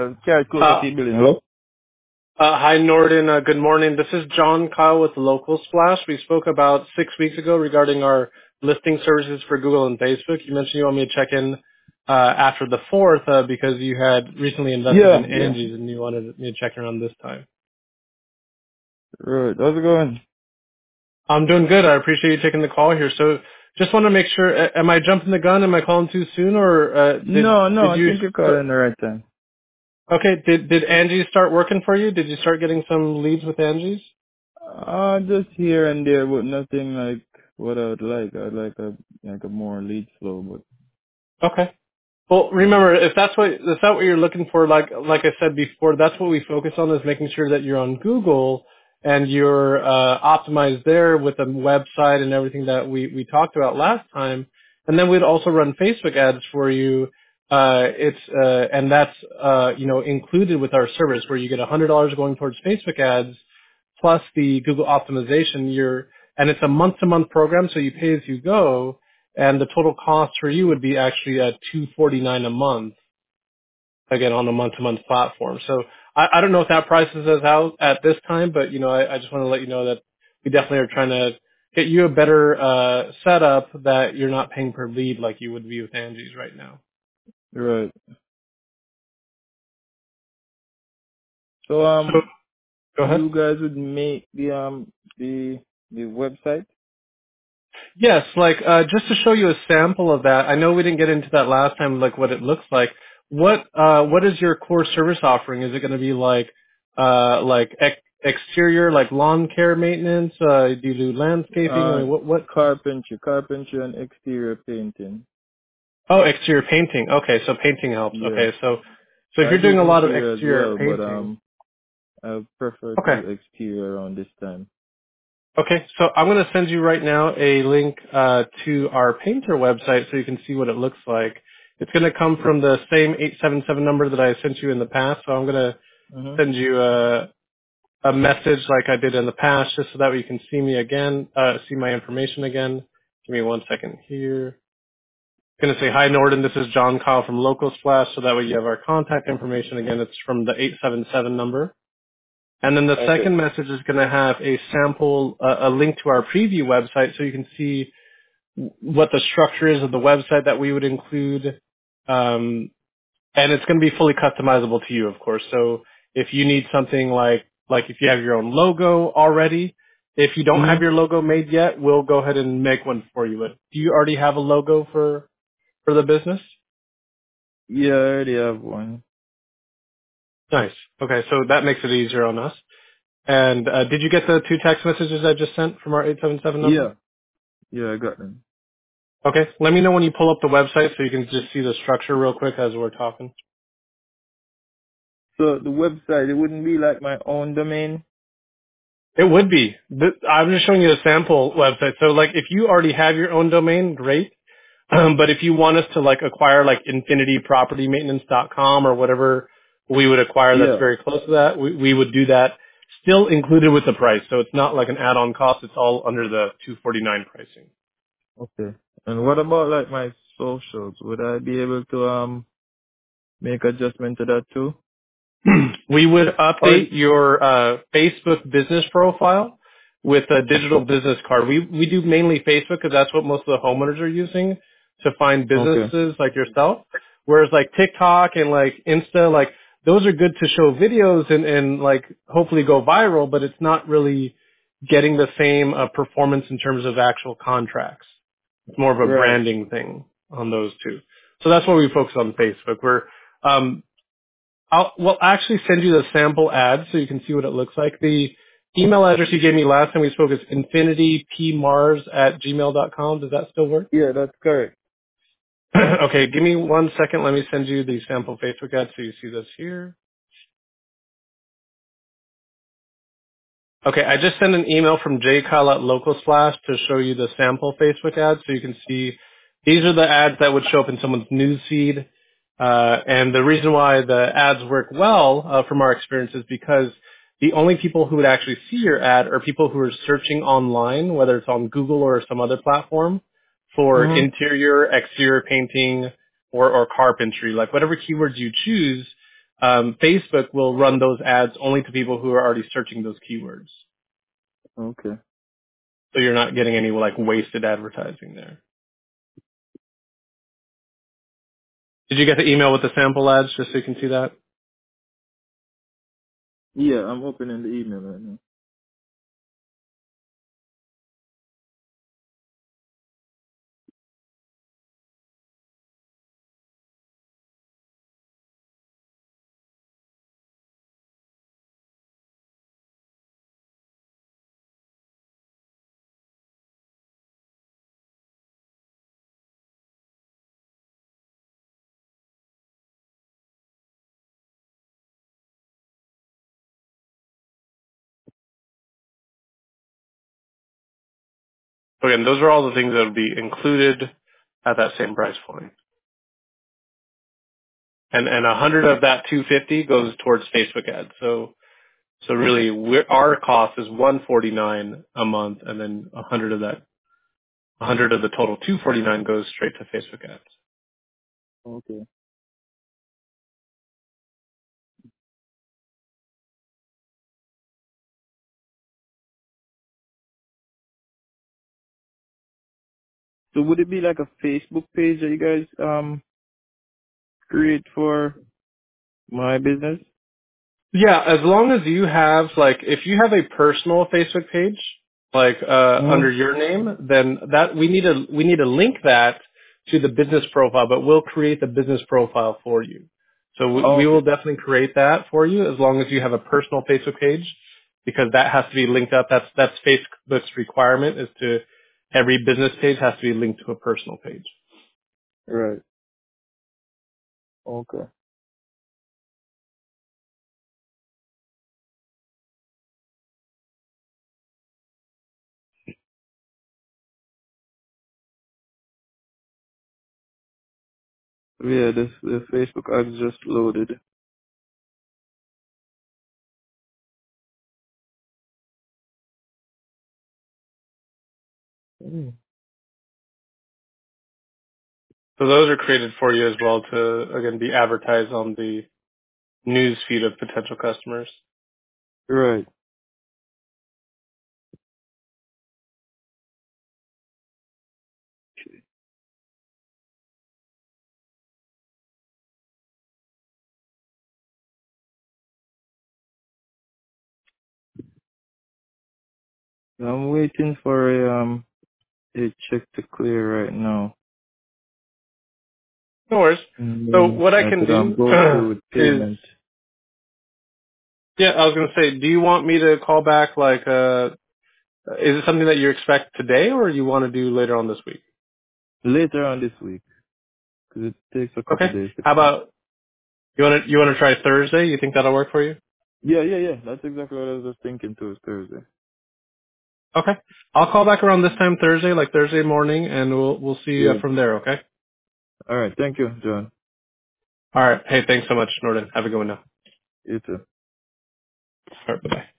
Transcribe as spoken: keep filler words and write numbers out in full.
Uh, carry it closer Uh, to your building. Hello? uh, hi, Norden. Uh, good morning. This is John Kyle with Local Splash. We spoke about six weeks ago regarding our listing services for Google and Facebook. You mentioned you want me to check in uh, after the fourth uh, because you had recently invested Yeah, in yeah. Angie's and you wanted me to check in around this time. Right. How's it going? I'm doing good. I appreciate you taking the call here. So just want to make sure, uh, am I jumping the gun? Am I calling too soon? Or uh, did No, no, did I you think you're start, calling the right time. okay, did, did Angie start working for you? Did you start getting some leads with Angie's? Uh, just here and there, but nothing like what I would like. I'd like a like a more lead flow, but Okay. Well, remember, if that's what if that's what you're looking for, like like I said before, that's what we focus on is making sure that you're on Google and you're uh, optimized there with the website and everything that we we talked about last time. And then we'd also run Facebook ads for you. Uh, it's uh, and that's uh, you know included with our service where you get one hundred dollars going towards Facebook ads plus the Google optimization. You're and it's a month to month program, so you pay as you go and the total cost for you would be actually at two forty nine a month, again on a month to month platform. So I, I don't know if that price is as out at this time, but you know I, I just want to let you know that we definitely are trying to get you a better uh, setup that you're not paying per lead like you would be with Angie's right now. right. So So um, go ahead. you guys would make the um the the website. Yes, like uh, just to show you a sample of that. I know we didn't get into that last time, like what it looks like. What uh, what is your core service offering? Is it going to be like uh, like ex- exterior, like lawn care maintenance? Uh, do you do landscaping? I Uh, mean, what what? carpentry, carpentry and exterior painting. Oh, exterior painting. Okay, so painting helps. Yeah, Okay, so so if I you're do doing a lot of interior as exterior well, but painting, um, I prefer to okay. do exterior around this time. Okay, so I'm going to send you right now a link uh, to our painter website so you can see what it looks like. It's going to come from the same eight seven seven number that I sent you in the past, so I'm going to Mhm. send you a, a message like I did in the past just so that way you can see me again, uh, see my information again. Give me one second here. I'm going to say, hi, Norden. This is John Kyle from Local Splash, so that way you have our contact information. Again, it's from the eight seven seven number. And then the Okay. second message is going to have a sample, uh, a link to our preview website so you can see what the structure is of the website that we would include. Um, and it's going to be fully customizable to you, of course. So if you need something like, like if you have your own logo already, if you don't have Mhm. your logo made yet, we'll go ahead and make one for you. But do you already have a logo for, for the business? Yeah, I already have one. Nice. Okay. So that makes it easier on us. And uh, did you get the two text messages I just sent from our eight seven seven number? Yeah. Yeah, I got them. Okay. Let me know when you pull up the website so you can just see the structure real quick as we're talking. So the website, it wouldn't be like my own domain. It would be. Th- I'm just showing you a sample website. So like if you already have your own domain, great. Um, but if you want us to like acquire like infinity property maintenance dot com or whatever we would acquire that's Yeah. very close to that, we, we would do that still included with the price. So it's not like an add-on cost. It's all under the two forty-nine pricing. Okay. And what about like my socials? Would I be able to um make adjustment to that too? We would Or update your uh, Facebook business profile with a digital business card. We we do mainly Facebook because that's what most of the homeowners are using to find okay. businesses like yourself. Whereas like TikTok and like Insta, like those are good to show videos and and like hopefully go viral, but it's not really getting the same uh, performance in terms of actual contracts. It's more of a Right. branding thing on those two. So that's why we focus on Facebook. We're um, I'll well actually send you the sample ad so you can see what it looks like. The email address you gave me last time we spoke is infinitypmars at gmail dot com. Does that still work? Yeah, that's correct. Okay, give me one second. Let me send you the sample Facebook ad so you see this here. Okay, I just sent an email from J Kyle at Local Splash to show you the sample Facebook ads so you can see these are the ads that would show up in someone's news feed. Uh, and the reason why the ads work well uh, from our experience is because the only people who would actually see your ad are people who are searching online, whether it's on Google or some other platform, for Mhm. interior, exterior painting, or, or carpentry. Like whatever keywords you choose, um, Facebook will run those ads only to people who are already searching those keywords. Okay. So you're not getting any like wasted advertising there. Did you get the email with the sample ads just so you can see that? Yeah, I'm opening the email right now. So again, those are all the things that would be included at that same price point. And and a hundred of that two fifty goes towards Facebook ads. So so really, we're, our cost is one forty nine a month, and then a hundred of that, a hundred of the total two forty nine goes straight to Facebook ads. Okay. So would it be like a Facebook page that you guys um create for my business? Yeah, as long as you have like, if you have a personal Facebook page, like uh, Mm-hmm. under your name, then that we need to we need to link that to the business profile, but we'll create the business profile for you. So we, we Okay. will definitely create that for you as long as you have a personal Facebook page, because that has to be linked up. That's that's Facebook's requirement is to every business page has to be linked to a personal page. Right. Okay. Yeah, this the Facebook ads just loaded. Mm. So those are created for you as well to again be advertised on the news feed of potential customers. Right. I'm waiting for a um a check to clear right now. No worries. And So then what I I can could um do go through with is, payment. yeah, I was going to say, do you want me to call back, like, uh, is it something that you expect today or you want to do later on this week? Later on this week, because it takes a couple Okay. days to How come. about, you want to, you want to try Thursday? You think that'll work for you? Yeah, yeah, yeah. That's exactly what I was just thinking too. Is Thursday. Okay. I'll call back around this time Thursday, like Thursday morning, and we'll, we'll see uh, Yeah. from there, okay? All right. Thank you, John. All right. Hey, thanks so much, Norton. Have a good one now. You too. All right. Bye-bye.